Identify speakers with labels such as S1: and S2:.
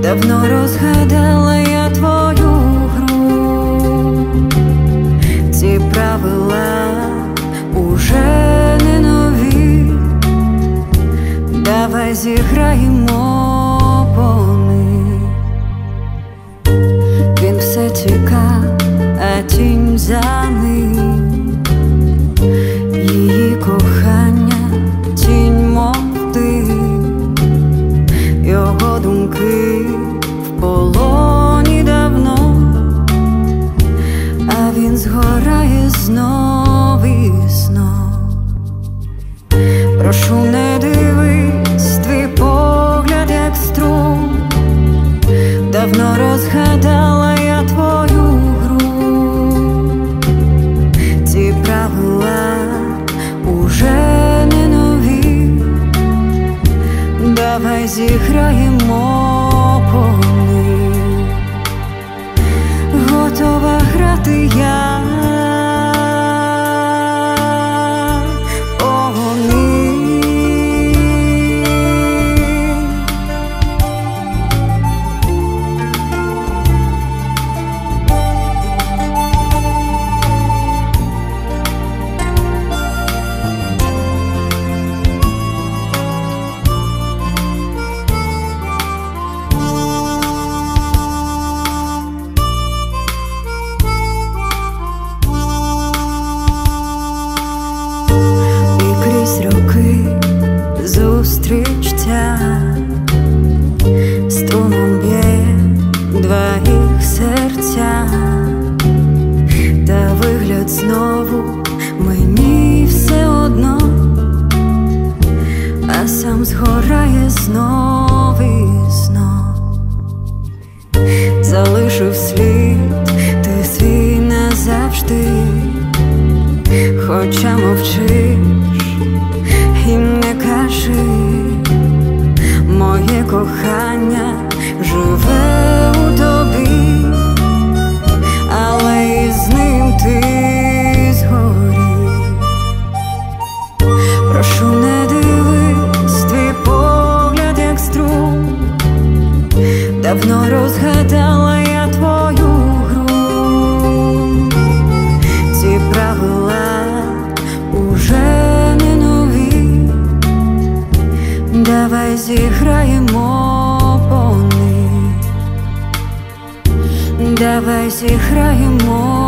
S1: Давно розгадала я твою гру, ці правила уже не нові. Давай зіграємо по них. Він все тікав, а тінь за ним. Її кохання, тінь мов дим. Його думки в полоні давно, а він згорає знов і знов. Прошу, не дивись, твій погляд як струм. Давно розгадала я твою гру, ці правила уже не нові. Давай зіграємо по них. Готова грати я по них. Роки зустріч ця струмом б'є два їх серця, та вигляд знову мені все одно, а сам згорає знов і знов. Залишив слід ти свій назавжди, хоча мовчиш і не кажи. Моє кохання живе у тобі, але із ним ти згорів. Прошу, не дивись, твій погляд як струм. Давно розгадала я твою гру, ці правила уже давай зіграємо по них. Давай зіграємо.